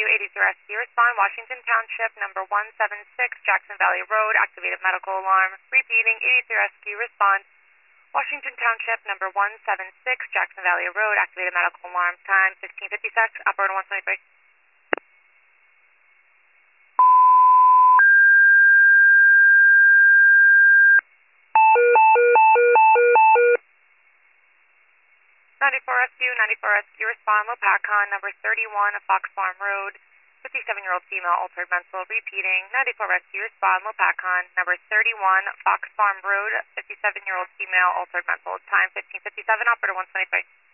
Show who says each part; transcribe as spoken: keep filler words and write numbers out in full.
Speaker 1: Rescue, eighty-three Rescue, respond, Washington Township, number one seven six, Jackson Valley Road, activated medical alarm. Repeating, eighty-three Rescue, respond, Washington Township, number one seven six, Jackson Valley Road, activated medical alarm. Time fifteen fifty-six, operator one twenty-three. ninety-four Rescue, ninety-four Rescue, respond, Lopakon, number thirty-one, Fox Farm Road, fifty-seven-year-old female, altered mental. Repeating, ninety-four Rescue, respond, Lopakon, number thirty-one, Fox Farm Road, fifty-seven-year-old female, altered mental. Time fifteen fifty-seven, operator one twenty-three.